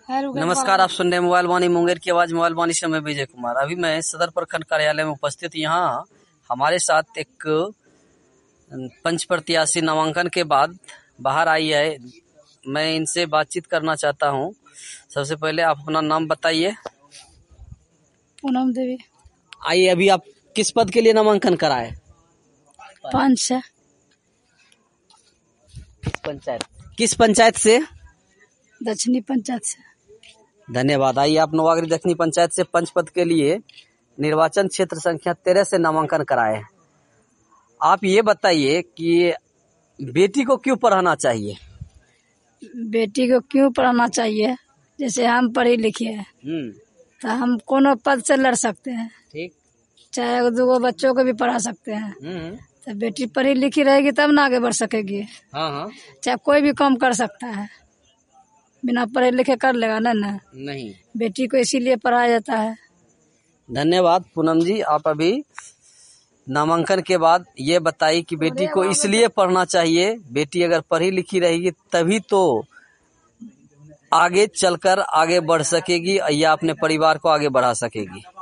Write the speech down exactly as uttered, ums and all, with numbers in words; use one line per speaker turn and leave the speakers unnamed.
नमस्कार, आप सुन रहे हैं मोबाइल वाणी मुंगेर की आवाज। मोबाइल वाणी से मैं विजय कुमार। अभी मैं सदर प्रखंड कार्यालय में उपस्थित। यहाँ हमारे साथ एक पंच प्रत्याशी नामांकन के बाद बाहर आई है। मैं इनसे बातचीत करना चाहता हूँ। सबसे पहले आप अपना नाम बताइए।
पूनम देवी।
आइए, अभी आप किस पद के लिए नामांकन कराए?
पंच से।
किस पंचायत किस पंचायत से?
दक्षिणी पंचायत से।
धन्यवाद। आइए, आप नवागरी दक्षिणी पंचायत से पंच पद के लिए निर्वाचन क्षेत्र संख्या तेरह से नामांकन कराए। आप ये बताइए कि बेटी को क्यों पढ़ाना चाहिए?
बेटी को क्यों पढ़ाना चाहिए? जैसे हम पढ़े लिखे हैं तो हम कोनो पद से लड़ सकते हैं,
ठीक।
चाहे दो बच्चों को भी पढ़ा सकते हैं। तो बेटी पढ़ी लिखी रहेगी तब ना आगे बढ़ सकेगी।
हाँ हाँ।
चाहे कोई भी काम कर सकता है, बिना पढ़े लिखे कर लेगा ना ना
नहीं।
बेटी को इसीलिए पढ़ाया जाता है।
धन्यवाद पूनम जी। आप अभी नामांकन के बाद ये बताइए कि बेटी को इसलिए पढ़ना चाहिए, बेटी अगर पढ़ी लिखी रहेगी तभी तो आगे चलकर आगे बढ़ सकेगी या अपने परिवार को आगे बढ़ा सकेगी।